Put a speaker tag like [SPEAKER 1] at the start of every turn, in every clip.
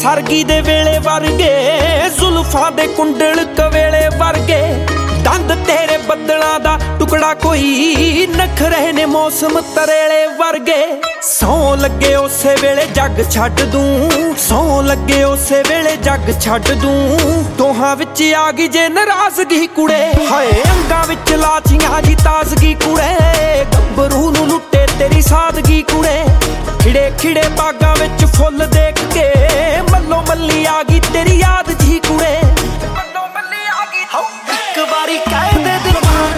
[SPEAKER 1] ਸਰਗੀ ਦੇ ਵੇਲੇ ਵਰਗੇ, ਜ਼ੁਲਫਾਂ ਦੇ ਕੁੰਡਲ ਕਵੇਲੇ ਵਰਗੇ, ਦੰਦ ਤੇਰੇ ਬੱਦਲਾਂ ਦਾ ਟੁਕੜਾ ਕੋਈ, ਨਖਰੇ ਨੇ ਮੌਸਮ ਤਰੇਲੇ ਵਰਗੇ। ਸੌਂ ਲੱਗੇ ਉਸੇ ਵੇਲੇ ਜੱਗ ਛੱਡ ਦੂੰ, ਸੌਂ ਲੱਗੇ ਉਸੇ ਵੇਲੇ ਜੱਗ ਛੱਡ ਦੂੰ। ਦੋਹਾਂ ਵਿੱਚ ਆ ਗਈ ਜੇ ਨਾਰਾਜ਼ਗੀ ਕੁੜੇ, ਹਾਏ ਅੰਗਾਂ ਵਿੱਚ ਲਾਚੀਆਂ ਜੀ ਤਾਜ਼ਗੀ ਕੁੜੇ। ਗੱਭਰੂ ਨੂੰ ਲੁੱਟੇ ਤੇਰੀ ਸਾਦਗੀ ਕੁੜੇ, ਖਿੜੇ ਖਿੜੇ ਬਾਗਾਂ ਵਿੱਚ ਫੁੱਲ ਦੇਖ ਕੇ, ਮੱਲੋ ਮੱਲੀ ਆ ਗਈ ਤੇਰੀ ਯਾਦ ਜੀ ਕੁੜੇ। ਮੱਲੋ ਮੱਲੀ ਆ ਗਈ ਇੱਕ ਵਾਰੀ ਕਹਿ ਦੇ ਦਿਲਵਾਨ,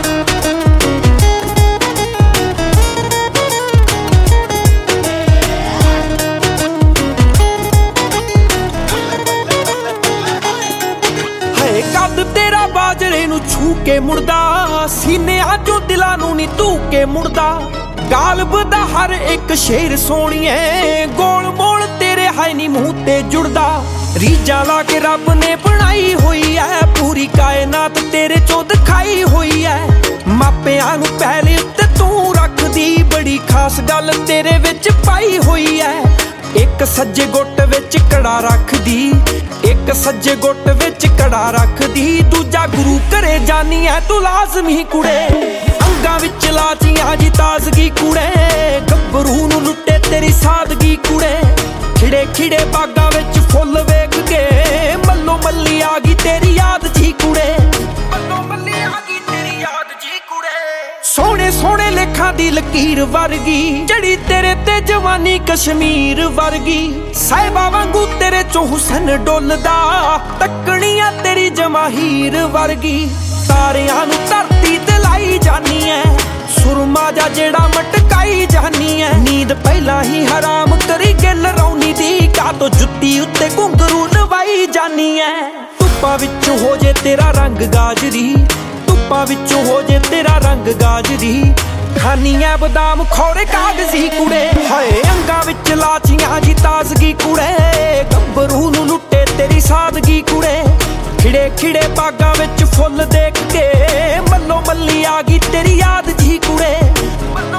[SPEAKER 1] ਹਏ ਕੱਦ ਤੇਰਾ ਬਾਜਰੇ ਨੂੰ ਛੂ ਕੇ ਮੁੜਦਾ, ਸੀਨਿਆਂ ਚੋਂ ਦਿਲਾਂ ਨੂੰ ਨੀ ਧੂ ਕੇ ਮੁੜਦਾ। ਗਾਲਬ ਦਾ ਹਰ ਇੱਕ ਸ਼ੇਰ ਸੋਹਣੀਏ, ਗੋਲ ਮੋਲ ਤੇਰੇ ਹਾਈ ਨੀ ਮੂੰਹ ਤੇ ਜੁੜਦਾ। ਰੀਝਾਂ ਲਾ ਕੇ ਰੱਬ ਨੇ ਬਣਾਈ ਹੋਈ ਐ, ਪੂਰੀ ਕਾਇਨਾਤ ਤੇਰੇ ਚੋਂ ਦਿਖਾਈ ਹੋਈ ਐ। ਮਾਪਿਆਂ ਨੂੰ ਪਹਿਲੇ ਉੱਤੇ ਤੂੰ ਰੱਖਦੀ, ਬੜੀ ਖਾਸ ਗੱਲ ਤੇਰੇ ਵਿੱਚ ਪਾਈ ਹੋਈ ਐ। ਇੱਕ ਸੱਜੇ ਗੁੱਟ ਵਿੱਚ ਕੜਾ ਰੱਖਦੀ, ਇੱਕ ਸੱਜੇ ਗੁੱਟ ਵਿੱਚ ਕੜਾ ਰੱਖਦੀ। ਦੂਜਾ ਗੁਰੂ ਘਰੇ ਜਾਨੀ ਐ ਤੂੰ ਲਾਜ਼ਮੀ ਕੁੜੇ, ਅੰਗਾਂ ਵਿੱਚ ਲਾਚੀਆਂ ਜੀ ਤਾਜ਼ਗੀ ਕੁੜੇ। ਗੱਭਰੂ ਨੂੰ ਲੁੱਟੇ ਤੇਰੀ ਸਾਦਗੀ ਕੁੜੇ, ਖਿੜੇ ਖਿੜੇ ਬਾਗਾਂ ਵਿੱਚ ਫੁੱਲ ਵੇਖ ਕੇ, ਮੱਲੋ ਮੱਲੀ ਆ ਗਈ ਤੇਰੀ ਯਾਦ ਜੀ ਕੁੜੇ। ਮੱਲੋ ਮੱਲੀ ਆ ਗਈ ਤੇਰੀ ਯਾਦ ਜੀ ਕੁੜੇ। ਸੋਹਣੇ ਸੋਹਣੇ ਲੇਖਾਂ ਦੀ ਲਕੀਰ ਵਰਗੀ, ਜੜੀ ਤੇਰੇ ਤੇ ਜਵਾਨੀ ਕਸ਼ਮੀਰ ਵਰਗੀ। ਸਾਹਿਬਾ ਵਾਂਗੂ ਤੇਰੇ ਚੋਂ ਹੁਸਨ ਡੁੱਲਦਾ, ਤੱਕਣੀਆਂ ਤੇਰੀ ਜਮਾਹੀਰ ਵਰਗੀ। ਤਾਰਿਆਂ ਨੂੰ ਧਰਤੀ ਤੇ ਲਾਈ ਜਾਨੀ ਐ, ਸੁਰਮਾ ਜਾ ਜਿਹੜਾ ਮਟਕਾਈ ਜਾਨੀ ਐ। ਨੀਂਦ ਪਹਿਲਾਂ ਹੀ ਹਰਾਮ ਕਰੀ ਗਿੱਲ ਰੌਣੀ ਦੀ, ਕਾਤੋਂ ਜੁੱਤੀ ਉੱਤੇ ਘੁੰਗਰੂ ਨਵਾਈ ਜਾਨੀ ਐ। ਧੁੱਪਾਂ ਵਿੱਚ ਹੋ ਜੇ ਤੇਰਾ ਰੰਗ ਗਾਜਰੀ, ਧੁੱਪਾਂ ਵਿੱਚ ਹੋ ਜੇ ਤੇਰਾ ਰੰਗ ਗਾਜਰੀ। ਖਾਨੀ ਐ ਬਦਾਮ ਖੌਰੇ ਕਾਗਜ਼ੀ ਕੁੜੇ, ਹਾਏ ਅੰਗਾਂ ਵਿੱਚ ਲਾਚੀਆਂ ਜੀ ਤਾਜ਼ਗੀ ਕੁੜੇ। ਗੱਭਰੂ ਨੂੰ ਲੁੱਟੇ ਤੇਰੀ ਸਾਦਗੀ ਕੁੜੇ, ਖਿੜੇ ਖਿੜੇ ਬਾਗਾਂ ਵਿੱਚ ਫੁੱਲ ਦੇਖ ਕੇ, ਮੱਲੋ ਮੱਲੀ ਆ ਗਈ ਤੇਰੀ ਯਾਦ ਜੀ ਕੁੜੇ।